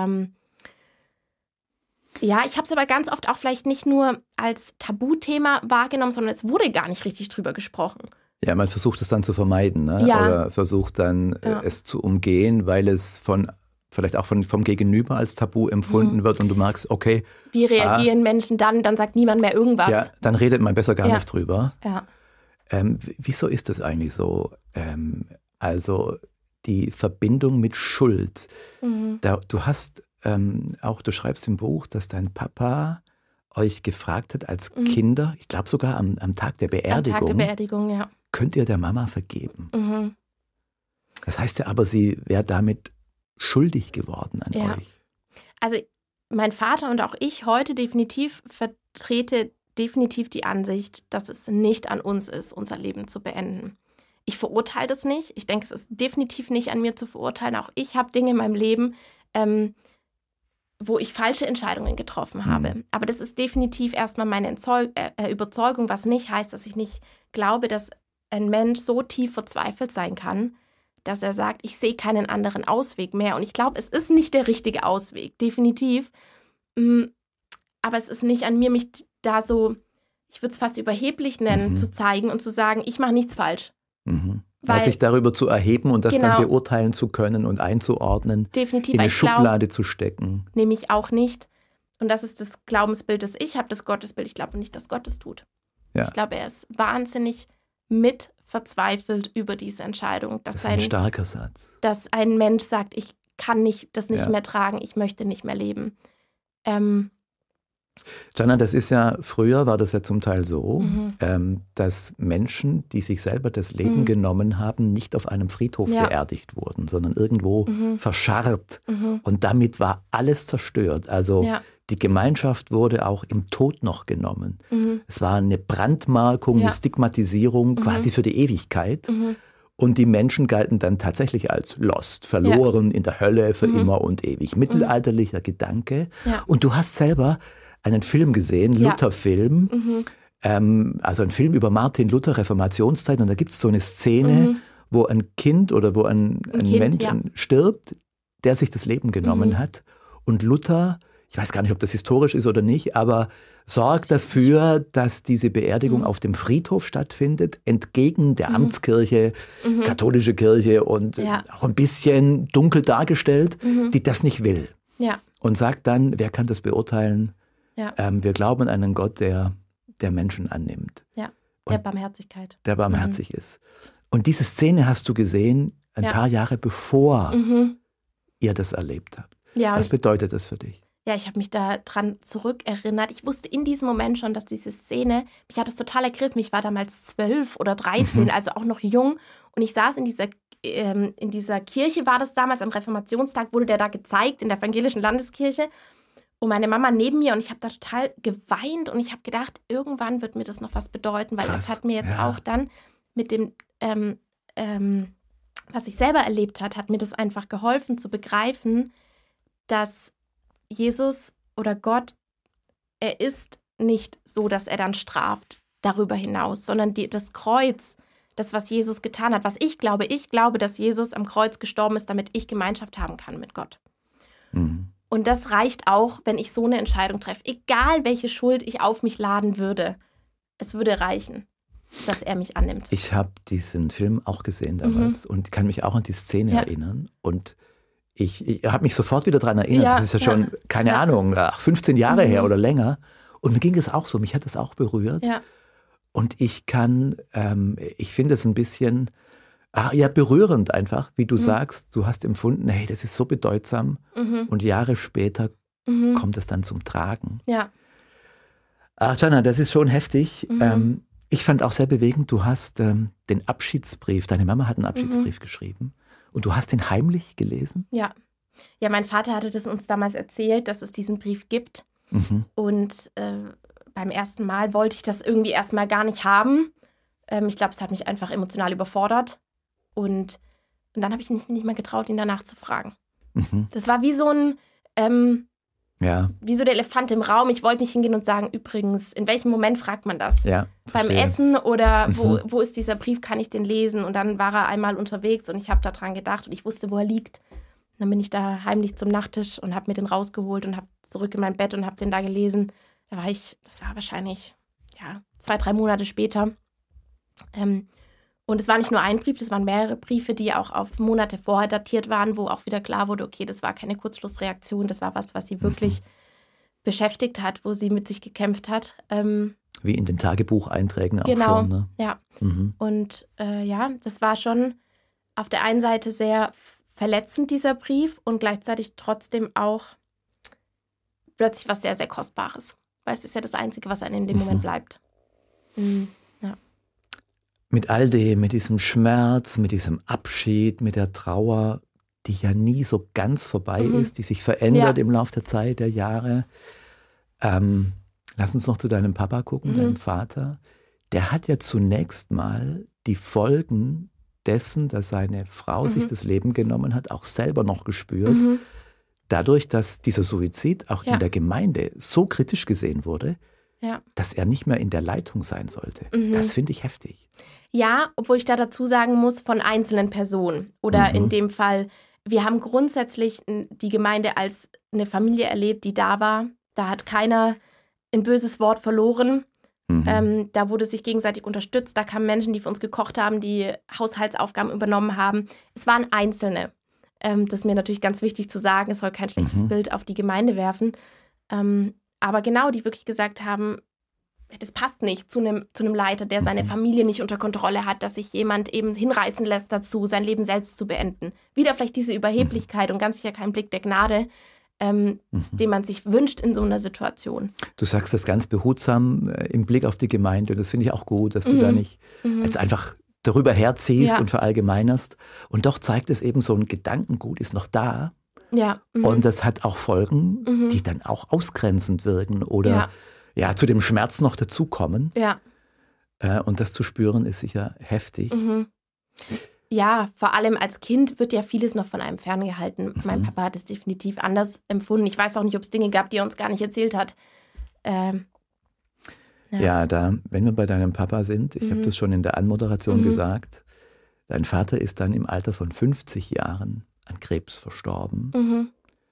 ich habe es aber ganz oft auch vielleicht nicht nur als Tabuthema wahrgenommen, sondern es wurde gar nicht richtig drüber gesprochen. Ja, man versucht es dann zu vermeiden, ne? Ja. Oder versucht dann es zu umgehen, weil es vielleicht auch vom Gegenüber als Tabu empfunden wird und du merkst, okay. Wie reagieren Menschen dann? Dann sagt niemand mehr irgendwas. Ja, dann redet man besser gar nicht drüber. Ja. Wieso ist das eigentlich so? Also die Verbindung mit Schuld. Du hast auch, du schreibst im Buch, dass dein Papa euch gefragt hat als Kinder, ich glaube sogar am Tag der Beerdigung. Am Tag der Beerdigung, ja. Könnt ihr der Mama vergeben? Mhm. Das heißt ja aber, sie wäre damit schuldig geworden an euch. Also mein Vater und auch ich heute definitiv vertrete definitiv die Ansicht, dass es nicht an uns ist, unser Leben zu beenden. Ich verurteile das nicht. Ich denke, es ist definitiv nicht an mir zu verurteilen. Auch ich habe Dinge in meinem Leben, wo ich falsche Entscheidungen getroffen habe. Aber das ist definitiv erstmal meine Überzeugung, was nicht heißt, dass ich nicht glaube, dass ein Mensch so tief verzweifelt sein kann, dass er sagt, ich sehe keinen anderen Ausweg mehr. Und ich glaube, es ist nicht der richtige Ausweg, definitiv. Aber es ist nicht an mir, mich da so, ich würde es fast überheblich nennen, zu zeigen und zu sagen, ich mache nichts falsch. Weil, sich darüber zu erheben und das dann beurteilen zu können und einzuordnen, definitiv, in eine Schublade zu stecken. Nehme ich auch nicht. Und das ist das Glaubensbild, das ich habe, das Gottesbild. Ich glaube nicht, dass Gott es tut. Ja. Ich glaube, er ist wahnsinnig mit verzweifelt über diese Entscheidung. Das ist ein starker Satz. Dass ein Mensch sagt, ich kann das nicht mehr tragen, ich möchte nicht mehr leben. Jana, das ist ja, früher war das ja zum Teil so, dass Menschen, die sich selber das Leben genommen haben, nicht auf einem Friedhof beerdigt wurden, sondern irgendwo verscharrt. Und damit war alles zerstört. Also die Gemeinschaft wurde auch im Tod noch genommen. Es war eine Brandmarkung, eine Stigmatisierung quasi für die Ewigkeit. Und die Menschen galten dann tatsächlich als lost, verloren, in der Hölle für immer und ewig. Mittelalterlicher Gedanke. Ja. Und du hast selber einen Film gesehen, Luther-Film, also ein Film über Martin Luther, Reformationszeit. Und da gibt es so eine Szene, wo ein Kind oder wo ein Mensch stirbt, der sich das Leben genommen hat. Und Luther, ich weiß gar nicht, ob das historisch ist oder nicht, aber sorgt dafür, dass diese Beerdigung auf dem Friedhof stattfindet, entgegen der Amtskirche, katholische Kirche und auch ein bisschen dunkel dargestellt, die das nicht will. Ja. Und sagt dann, wer kann das beurteilen? Ja. Wir glauben an einen Gott, der Menschen annimmt. Ja, der Barmherzigkeit. Der barmherzig ist. Und diese Szene hast du gesehen, ein paar Jahre bevor ihr das erlebt habt. Ja, was bedeutet das für dich? Ja, ich habe mich da dran zurückerinnert. Ich wusste in diesem Moment schon, dass diese Szene, mich hat das total ergriffen. Ich war damals 12 oder 13, also auch noch jung. Und ich saß in dieser Kirche, war das damals, am Reformationstag wurde der da gezeigt, in der evangelischen Landeskirche. Und meine Mama neben mir und ich habe da total geweint und ich habe gedacht, irgendwann wird mir das noch was bedeuten, weil das hat mir jetzt auch dann mit dem, was ich selber erlebt hat mir das einfach geholfen zu begreifen, dass Jesus oder Gott, er ist nicht so, dass er dann straft darüber hinaus, sondern das Kreuz, das, was Jesus getan hat, was ich glaube, dass Jesus am Kreuz gestorben ist, damit ich Gemeinschaft haben kann mit Gott. Und das reicht auch, wenn ich so eine Entscheidung treffe. Egal, welche Schuld ich auf mich laden würde, es würde reichen, dass er mich annimmt. Ich habe diesen Film auch gesehen damals und kann mich auch an die Szene erinnern. Und ich habe mich sofort wieder daran erinnert. Das ist ja schon, keine Ahnung, 15 Jahre her oder länger. Und mir ging es auch so, mich hat es auch berührt. Ja. Und ich finde es ein bisschen... berührend einfach, wie du sagst. Du hast empfunden, hey, das ist so bedeutsam. Und Jahre später kommt es dann zum Tragen. Ja. Jana, das ist schon heftig. Ich fand auch sehr bewegend, du hast den Abschiedsbrief, deine Mama hat einen Abschiedsbrief geschrieben und du hast ihn heimlich gelesen? Ja. Ja, mein Vater hatte das uns damals erzählt, dass es diesen Brief gibt. Und beim ersten Mal wollte ich das irgendwie erstmal gar nicht haben. Ich glaube, es hat mich einfach emotional überfordert. Und dann habe ich mich nicht mehr getraut, ihn danach zu fragen. Das war wie so wie so der Elefant im Raum. Ich wollte nicht hingehen und sagen, übrigens, in welchem Moment fragt man das? Ja, beim Essen oder wo ist dieser Brief, kann ich den lesen? Und dann war er einmal unterwegs und ich habe daran gedacht und ich wusste, wo er liegt. Und dann bin ich da heimlich zum Nachttisch und habe mir den rausgeholt und habe zurück in mein Bett und habe den da gelesen. Das war wahrscheinlich 2-3 Monate später. Und es war nicht nur ein Brief, das waren mehrere Briefe, die auch auf Monate vorher datiert waren, wo auch wieder klar wurde, okay, das war keine Kurzschlussreaktion, das war was sie wirklich beschäftigt hat, wo sie mit sich gekämpft hat. Wie in den Tagebucheinträgen auch schon. Ne? Ja. Und das war schon auf der einen Seite sehr verletzend, dieser Brief, und gleichzeitig trotzdem auch plötzlich was sehr, sehr Kostbares. Weil es ist ja das Einzige, was einem in dem Moment bleibt. Ja. Mit all dem, mit diesem Schmerz, mit diesem Abschied, mit der Trauer, die ja nie so ganz vorbei ist, die sich verändert im Laufe der Zeit, der Jahre. Lass uns noch zu deinem Papa gucken, deinem Vater. Der hat ja zunächst mal die Folgen dessen, dass seine Frau sich das Leben genommen hat, auch selber noch gespürt. Dadurch, dass dieser Suizid auch in der Gemeinde so kritisch gesehen wurde, dass er nicht mehr in der Leitung sein sollte. Das finde ich heftig. Ja, obwohl ich da dazu sagen muss, von einzelnen Personen. Oder in dem Fall, wir haben grundsätzlich die Gemeinde als eine Familie erlebt, die da war. Da hat keiner ein böses Wort verloren. Da wurde sich gegenseitig unterstützt. Da kamen Menschen, die für uns gekocht haben, die Haushaltsaufgaben übernommen haben. Es waren Einzelne. Das ist mir natürlich ganz wichtig zu sagen. Es soll kein schlechtes Bild auf die Gemeinde werfen. Aber genau, die wirklich gesagt haben, das passt nicht zu einem Leiter, der seine Familie nicht unter Kontrolle hat, dass sich jemand eben hinreißen lässt dazu, sein Leben selbst zu beenden. Wieder vielleicht diese Überheblichkeit und ganz sicher kein Blick der Gnade, den man sich wünscht in so einer Situation. Du sagst das ganz behutsam im Blick auf die Gemeinde. Das finde ich auch gut, dass du da nicht jetzt einfach darüber herziehst und verallgemeinerst. Und doch zeigt es eben, so ein Gedankengut ist noch da. Ja. Und das hat auch Folgen, die dann auch ausgrenzend wirken oder zu dem Schmerz noch dazukommen. Ja. Und das zu spüren ist sicher heftig. Ja, vor allem als Kind wird ja vieles noch von einem ferngehalten. Mein Papa hat es definitiv anders empfunden. Ich weiß auch nicht, ob es Dinge gab, die er uns gar nicht erzählt hat. Wenn wir bei deinem Papa sind, ich habe das schon in der Anmoderation gesagt, dein Vater ist dann im Alter von 50 Jahren an Krebs verstorben.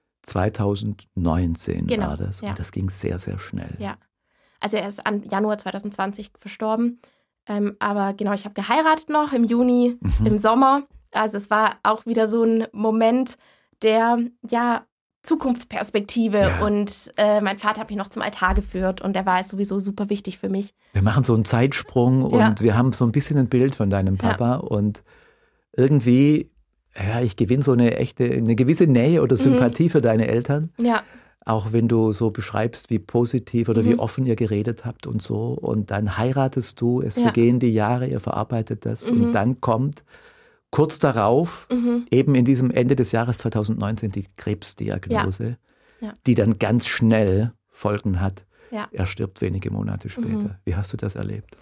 2019 war das. Und das ging sehr, sehr schnell. Ja, also er ist am Januar 2020 verstorben. Aber genau, ich habe geheiratet noch im Juni, im Sommer. Also es war auch wieder so ein Moment der Zukunftsperspektive. Ja. Und mein Vater hat mich noch zum Altar geführt und der war sowieso super wichtig für mich. Wir machen so einen Zeitsprung und wir haben so ein bisschen ein Bild von deinem Papa und irgendwie, ich gewinne so eine gewisse Nähe oder Sympathie für deine Eltern. Ja. Auch wenn du so beschreibst, wie positiv oder wie offen ihr geredet habt und so. Und dann heiratest du, es vergehen die Jahre, ihr verarbeitet das. Und dann kommt kurz darauf, eben in diesem Ende des Jahres 2019, die Krebsdiagnose, die dann ganz schnell Folgen hat. Ja. Er stirbt wenige Monate später. Wie hast du das erlebt?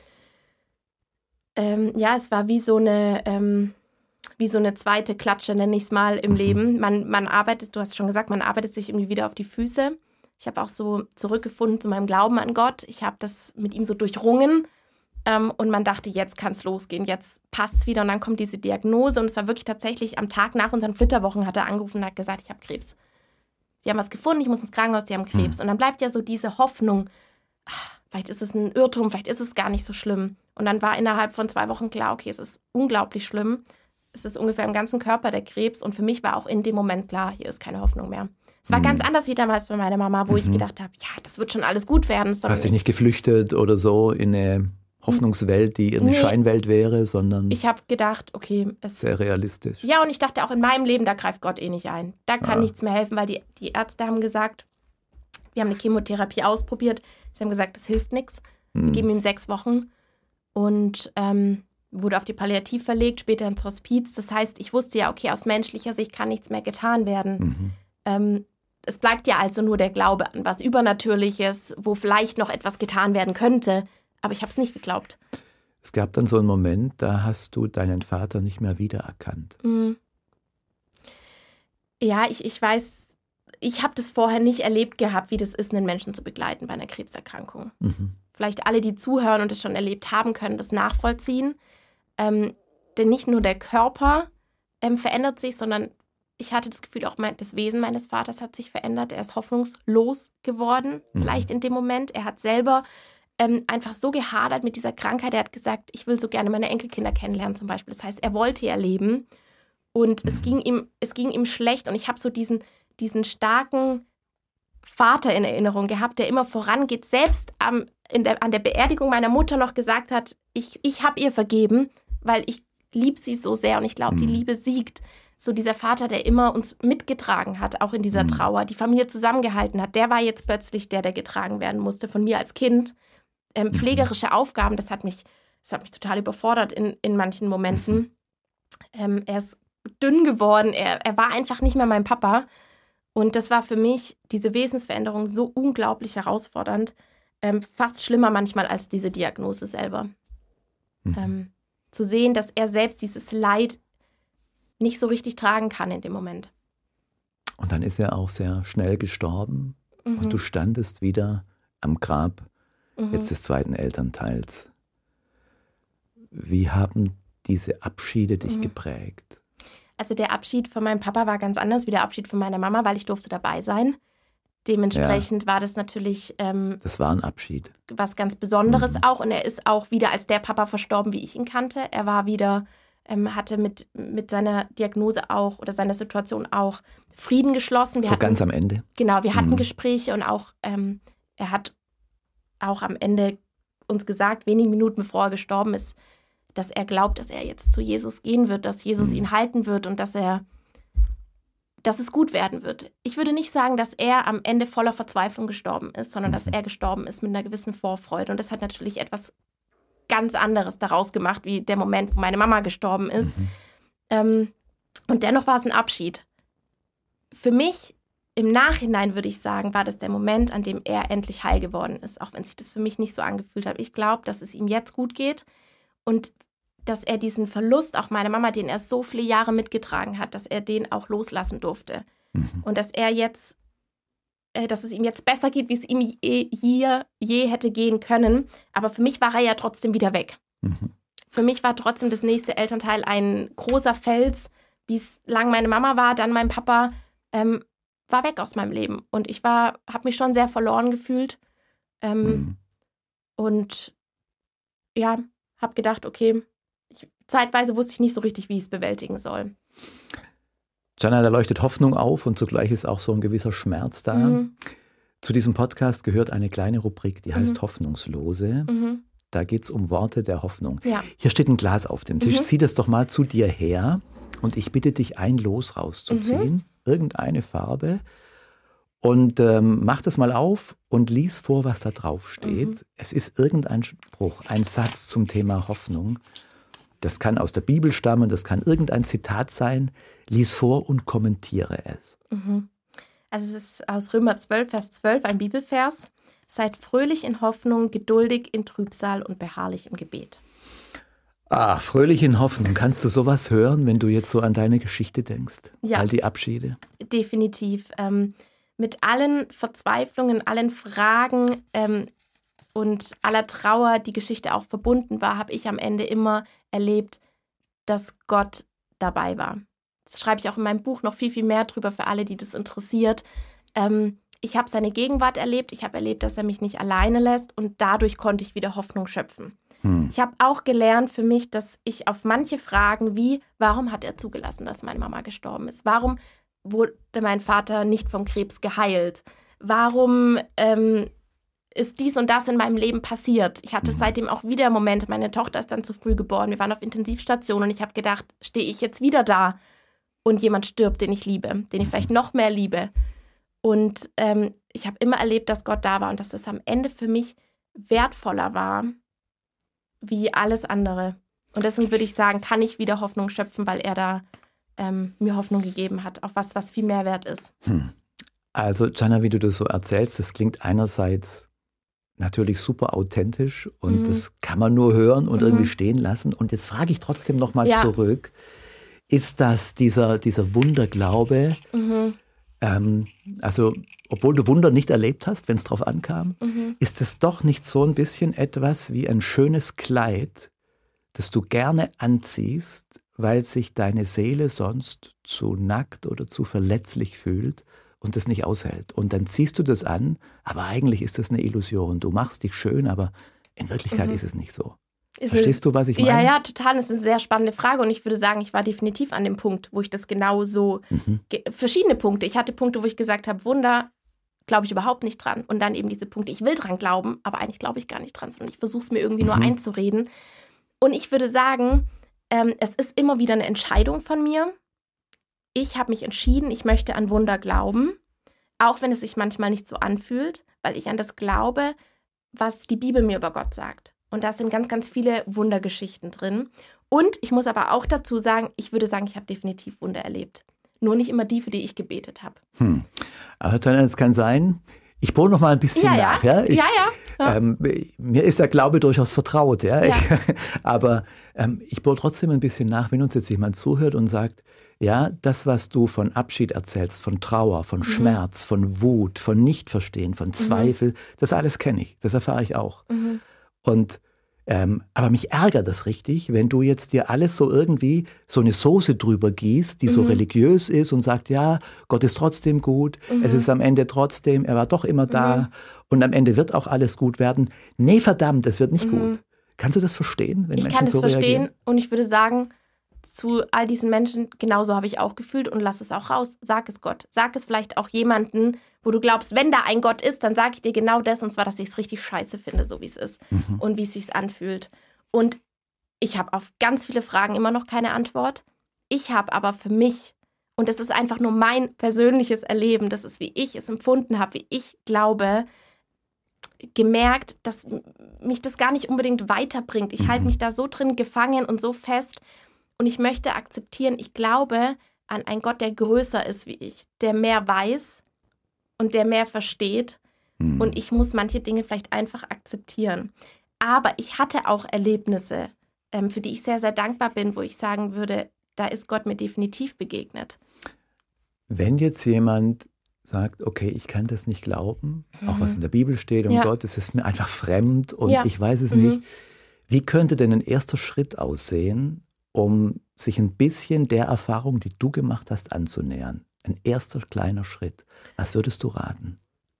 Es war wie so eine zweite Klatsche, nenne ich es mal, im Leben. Man arbeitet, du hast schon gesagt, man arbeitet sich irgendwie wieder auf die Füße. Ich habe auch so zurückgefunden zu meinem Glauben an Gott. Ich habe das mit ihm so durchrungen und man dachte, jetzt kann es losgehen, jetzt passt es wieder. Und dann kommt diese Diagnose und es war wirklich tatsächlich am Tag nach unseren Flitterwochen hat er angerufen und hat gesagt, ich habe Krebs. Die haben was gefunden, ich muss ins Krankenhaus, die haben Krebs. Und dann bleibt ja so diese Hoffnung, vielleicht ist es ein Irrtum, vielleicht ist es gar nicht so schlimm. Und dann war innerhalb von 2 Wochen klar, okay, es ist unglaublich schlimm. Es ist ungefähr im ganzen Körper der Krebs und für mich war auch in dem Moment klar, hier ist keine Hoffnung mehr. Es war ganz anders wie damals bei meiner Mama, wo ich gedacht habe, das wird schon alles gut werden. Hast dich nicht geflüchtet oder so in eine Hoffnungswelt, die eine Scheinwelt wäre, sondern ich habe gedacht, okay, sehr realistisch. Ja, und ich dachte auch in meinem Leben, da greift Gott nicht ein. Da kann nichts mehr helfen, weil die Ärzte haben gesagt, wir haben eine Chemotherapie ausprobiert, sie haben gesagt, das hilft nichts. Wir geben ihm 6 Wochen und wurde auf die Palliativ verlegt, später ins Hospiz. Das heißt, ich wusste ja, okay, aus menschlicher Sicht kann nichts mehr getan werden. Es bleibt ja also nur der Glaube an was Übernatürliches, wo vielleicht noch etwas getan werden könnte. Aber ich habe es nicht geglaubt. Es gab dann so einen Moment, da hast du deinen Vater nicht mehr wiedererkannt. Ja, ich weiß, ich habe das vorher nicht erlebt gehabt, wie das ist, einen Menschen zu begleiten bei einer Krebserkrankung. Vielleicht alle, die zuhören und es schon erlebt haben, können das nachvollziehen. Denn nicht nur der Körper verändert sich, sondern ich hatte das Gefühl, auch das Wesen meines Vaters hat sich verändert. Er ist hoffnungslos geworden, vielleicht in dem Moment. Er hat selber einfach so gehadert mit dieser Krankheit. Er hat gesagt, ich will so gerne meine Enkelkinder kennenlernen zum Beispiel. Das heißt, er wollte ja leben und es ging ihm schlecht. Und ich habe so diesen starken Vater in Erinnerung gehabt, der immer vorangeht, selbst an der Beerdigung meiner Mutter noch gesagt hat, ich habe ihr vergeben, weil ich liebe sie so sehr und ich glaube, die Liebe siegt. so dieser Vater, der immer uns mitgetragen hat, auch in dieser Trauer, die Familie zusammengehalten hat, der war jetzt plötzlich der getragen werden musste von mir als Kind. Pflegerische Aufgaben, das hat mich total überfordert in manchen Momenten. Er ist dünn geworden, er war einfach nicht mehr mein Papa. Und das war für mich, diese Wesensveränderung, so unglaublich herausfordernd, fast schlimmer manchmal als diese Diagnose selber. Zu sehen, dass er selbst dieses Leid nicht so richtig tragen kann in dem Moment. Und dann ist er auch sehr schnell gestorben und du standest wieder am Grab jetzt des zweiten Elternteils. Wie haben diese Abschiede dich geprägt? Also der Abschied von meinem Papa war ganz anders wie der Abschied von meiner Mama, weil ich durfte dabei sein. Dementsprechend war das natürlich das war ein Abschied. Was ganz Besonderes auch. Und er ist auch wieder als der Papa verstorben, wie ich ihn kannte. Er war wieder, hatte mit seiner Diagnose auch oder seiner Situation auch Frieden geschlossen. Wir hatten, ganz am Ende? Genau, wir hatten Gespräche und auch er hat auch am Ende uns gesagt, wenige Minuten bevor er gestorben ist, dass er glaubt, dass er jetzt zu Jesus gehen wird, dass Jesus ihn halten wird und dass es gut werden wird. Ich würde nicht sagen, dass er am Ende voller Verzweiflung gestorben ist, sondern dass er gestorben ist mit einer gewissen Vorfreude. Und das hat natürlich etwas ganz anderes daraus gemacht, wie der Moment, wo meine Mama gestorben ist. Und dennoch war es ein Abschied. Für mich im Nachhinein, würde ich sagen, war das der Moment, an dem er endlich heil geworden ist, auch wenn sich das für mich nicht so angefühlt hat. Ich glaube, dass es ihm jetzt gut geht und dass er diesen Verlust, auch meiner Mama, den er so viele Jahre mitgetragen hat, dass er den auch loslassen durfte. Und dass er jetzt, dass es ihm jetzt besser geht, wie es ihm je hätte gehen können. Aber für mich war er ja trotzdem wieder weg. Für mich war trotzdem das nächste Elternteil ein großer Fels, wie es lang meine Mama war, dann mein Papa, war weg aus meinem Leben. Und ich habe mich schon sehr verloren gefühlt. Und ja, habe gedacht, okay, zeitweise wusste ich nicht so richtig, wie ich es bewältigen soll. Gianna, da leuchtet Hoffnung auf und zugleich ist auch so ein gewisser Schmerz da. Zu diesem Podcast gehört eine kleine Rubrik, die heißt Hoffnungslose. Da geht es um Worte der Hoffnung. Ja. Hier steht ein Glas auf dem Tisch. Zieh das doch mal zu dir her und ich bitte dich, ein Los rauszuziehen. Irgendeine Farbe. Und mach das mal auf und lies vor, was da drauf steht. Es ist irgendein Spruch, ein Satz zum Thema Hoffnung. Das kann aus der Bibel stammen, das kann irgendein Zitat sein. Lies vor und kommentiere es. Also es ist aus Römer 12, Vers 12, ein Bibelvers. Seid fröhlich in Hoffnung, geduldig in Trübsal und beharrlich im Gebet. Ah, fröhlich in Hoffnung. Kannst du sowas hören, wenn du jetzt so an deine Geschichte denkst? Ja. All die Abschiede? Definitiv. Mit allen Verzweiflungen, allen Fragen und aller Trauer, die Geschichte auch verbunden war, habe ich am Ende immer erlebt, dass Gott dabei war. Das schreibe ich auch in meinem Buch noch viel, viel mehr drüber für alle, die das interessiert. Ich habe seine Gegenwart erlebt, ich habe erlebt, dass er mich nicht alleine lässt und dadurch konnte ich wieder Hoffnung schöpfen. Ich habe auch gelernt für mich, dass ich auf manche Fragen wie, warum hat er zugelassen, dass meine Mama gestorben ist? Warum wurde mein Vater nicht vom Krebs geheilt? Warum ist dies und das in meinem Leben passiert? Ich hatte seitdem auch wieder Momente, meine Tochter ist dann zu früh geboren, wir waren auf Intensivstation und ich habe gedacht, stehe ich jetzt wieder da und jemand stirbt, den ich liebe, den ich vielleicht noch mehr liebe. Und ich habe immer erlebt, dass Gott da war und dass das am Ende für mich wertvoller war wie alles andere. Und deswegen würde ich sagen, kann ich wieder Hoffnung schöpfen, weil er da mir Hoffnung gegeben hat, auf was viel mehr wert ist. Also Gianna, wie du das so erzählst, das klingt einerseits natürlich super authentisch und das kann man nur hören und irgendwie stehen lassen. Und jetzt frage ich trotzdem nochmal zurück, ist das dieser Wunderglaube, also obwohl du Wunder nicht erlebt hast, wenn es drauf ankam, ist es doch nicht so ein bisschen etwas wie ein schönes Kleid, das du gerne anziehst, weil sich deine Seele sonst zu nackt oder zu verletzlich fühlt und das nicht aushält. Und dann ziehst du das an, aber eigentlich ist das eine Illusion. Du machst dich schön, aber in Wirklichkeit ist es nicht so. Verstehst du, was ich meine? Ja, total. Das ist eine sehr spannende Frage und ich würde sagen, ich war definitiv an dem Punkt, wo ich das genau so, verschiedene Punkte. Ich hatte Punkte, wo ich gesagt habe, Wunder, glaube ich überhaupt nicht dran. Und dann eben diese Punkte, ich will dran glauben, aber eigentlich glaube ich gar nicht dran, sondern ich versuche es mir irgendwie nur einzureden. Und ich würde sagen, es ist immer wieder eine Entscheidung von mir, ich habe mich entschieden, ich möchte an Wunder glauben, auch wenn es sich manchmal nicht so anfühlt, weil ich an das glaube, was die Bibel mir über Gott sagt. Und da sind ganz, ganz viele Wundergeschichten drin. Und ich muss aber auch dazu sagen, ich würde sagen, ich habe definitiv Wunder erlebt. Nur nicht immer die, für die ich gebetet habe. Aber es kann sein, ich bohre noch mal ein bisschen nach. Ja? Mir ist der Glaube durchaus vertraut. Ja? Aber ich bohre trotzdem ein bisschen nach, wenn uns jetzt jemand zuhört und sagt, ja, das, was du von Abschied erzählst, von Trauer, von Schmerz, von Wut, von Nichtverstehen, von Zweifel, das alles kenne ich, das erfahre ich auch. Und aber mich ärgert das richtig, wenn du jetzt dir alles so irgendwie so eine Soße drüber gießt, die so religiös ist und sagt, ja, Gott ist trotzdem gut, es ist am Ende trotzdem, er war doch immer da und am Ende wird auch alles gut werden. Nee, verdammt, es wird nicht gut. Kannst du das verstehen, wenn Menschen so reagieren? Ich kann es verstehen und ich würde sagen, zu all diesen Menschen, genauso habe ich auch gefühlt und lass es auch raus. Sag es Gott. Sag es vielleicht auch jemanden, wo du glaubst, wenn da ein Gott ist, dann sage ich dir genau das, und zwar, dass ich es richtig scheiße finde, so wie es ist und wie es sich anfühlt. Und ich habe auf ganz viele Fragen immer noch keine Antwort. Ich habe aber für mich, und das ist einfach nur mein persönliches Erleben, das ist, wie ich es empfunden habe, wie ich glaube, gemerkt, dass mich das gar nicht unbedingt weiterbringt. Ich halte mich da so drin gefangen und so fest. Und ich möchte akzeptieren, ich glaube an einen Gott, der größer ist wie ich, der mehr weiß und der mehr versteht. Und ich muss manche Dinge vielleicht einfach akzeptieren. Aber ich hatte auch Erlebnisse, für die ich sehr, sehr dankbar bin, wo ich sagen würde, da ist Gott mir definitiv begegnet. Wenn jetzt jemand sagt, okay, ich kann das nicht glauben, auch was in der Bibel steht, Gott, es ist mir einfach fremd und ich weiß es nicht. Wie könnte denn ein erster Schritt aussehen, um sich ein bisschen der Erfahrung, die du gemacht hast, anzunähern? Ein erster kleiner Schritt. Was würdest du raten?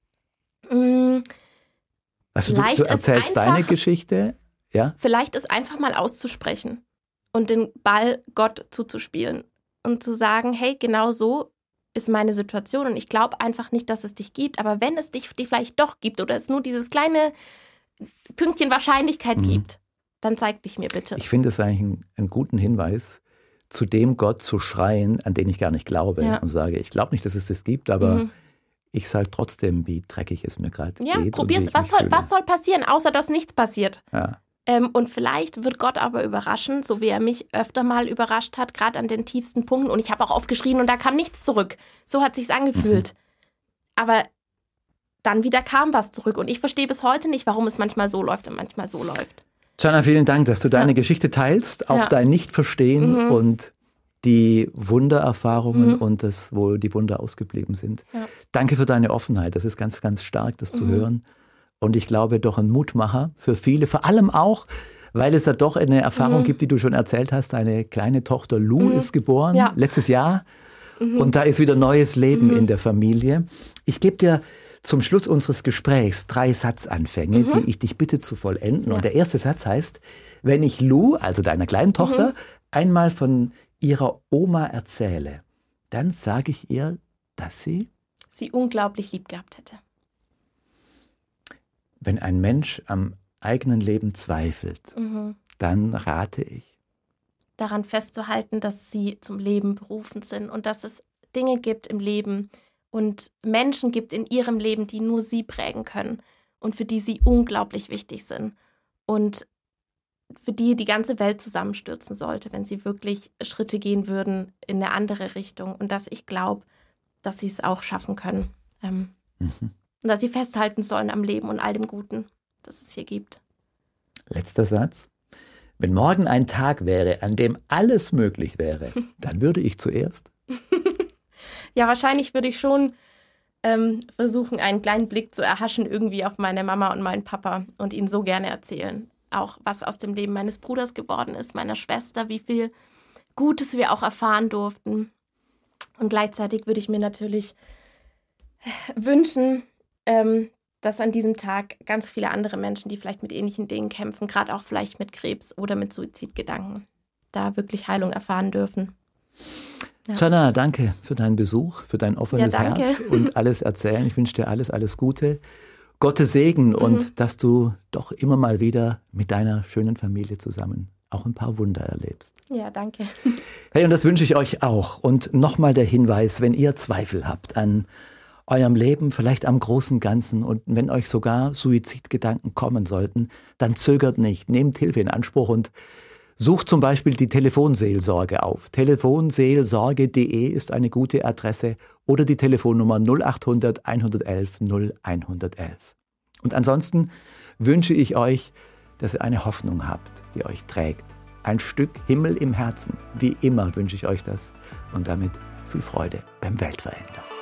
Also du erzählst deine Geschichte, ja? Vielleicht ist einfach mal auszusprechen und den Ball Gott zuzuspielen und zu sagen, hey, genau so ist meine Situation und ich glaube einfach nicht, dass es dich gibt, aber wenn es dich vielleicht doch gibt oder es nur dieses kleine Pünktchen Wahrscheinlichkeit gibt, dann zeig dich mir bitte. Ich finde es eigentlich einen guten Hinweis, zu dem Gott zu schreien, an den ich gar nicht glaube und sage, ich glaube nicht, dass es das gibt, aber ich sage trotzdem, wie dreckig es mir gerade geht. Ja, probier's. Was soll passieren, außer dass nichts passiert? Ja. Und vielleicht wird Gott aber überraschen, so wie er mich öfter mal überrascht hat, gerade an den tiefsten Punkten. Und ich habe auch aufgeschrien und da kam nichts zurück. So hat sich's angefühlt. Aber dann wieder kam was zurück. Und ich verstehe bis heute nicht, warum es manchmal so läuft und manchmal so läuft. Jana, vielen Dank, dass du deine Geschichte teilst, auch dein Nicht-Verstehen und die Wundererfahrungen und das, wo die Wunder ausgeblieben sind. Ja. Danke für deine Offenheit. Das ist ganz, ganz stark, das zu hören. Und ich glaube, doch ein Mutmacher für viele, vor allem auch, weil es da doch eine Erfahrung gibt, die du schon erzählt hast. Deine kleine Tochter Lou ist geboren, letztes Jahr. Und da ist wieder neues Leben in der Familie. Ich gebe dir zum Schluss unseres Gesprächs 3 Satzanfänge, die ich dich bitte zu vollenden. Und der erste Satz heißt, wenn ich Lou, also deiner kleinen Tochter, einmal von ihrer Oma erzähle, dann sage ich ihr, dass sie unglaublich lieb gehabt hätte. Wenn ein Mensch am eigenen Leben zweifelt, dann rate ich, daran festzuhalten, dass sie zum Leben berufen sind und dass es Dinge gibt im Leben und Menschen gibt in ihrem Leben, die nur sie prägen können und für die sie unglaublich wichtig sind und für die die ganze Welt zusammenstürzen sollte, wenn sie wirklich Schritte gehen würden in eine andere Richtung und dass ich glaube, dass sie es auch schaffen können. Und dass sie festhalten sollen am Leben und all dem Guten, das es hier gibt. Letzter Satz. Wenn morgen ein Tag wäre, an dem alles möglich wäre, dann würde ich zuerst? Ja, wahrscheinlich würde ich schon versuchen, einen kleinen Blick zu erhaschen irgendwie auf meine Mama und meinen Papa und ihnen so gerne erzählen. Auch was aus dem Leben meines Bruders geworden ist, meiner Schwester, wie viel Gutes wir auch erfahren durften. Und gleichzeitig würde ich mir natürlich wünschen, dass an diesem Tag ganz viele andere Menschen, die vielleicht mit ähnlichen Dingen kämpfen, gerade auch vielleicht mit Krebs oder mit Suizidgedanken, da wirklich Heilung erfahren dürfen. Ja. Jana, danke für deinen Besuch, für dein offenes Herz und alles Erzählen. Ich wünsche dir alles, alles Gute. Gottes Segen und dass du doch immer mal wieder mit deiner schönen Familie zusammen auch ein paar Wunder erlebst. Ja, danke. Hey, und das wünsche ich euch auch. Und nochmal der Hinweis, wenn ihr Zweifel habt an eurem Leben, vielleicht am großen Ganzen und wenn euch sogar Suizidgedanken kommen sollten, dann zögert nicht, nehmt Hilfe in Anspruch und sucht zum Beispiel die Telefonseelsorge auf. Telefonseelsorge.de ist eine gute Adresse oder die Telefonnummer 0800 111 0111. Und ansonsten wünsche ich euch, dass ihr eine Hoffnung habt, die euch trägt. Ein Stück Himmel im Herzen. Wie immer wünsche ich euch das und damit viel Freude beim Weltverändern.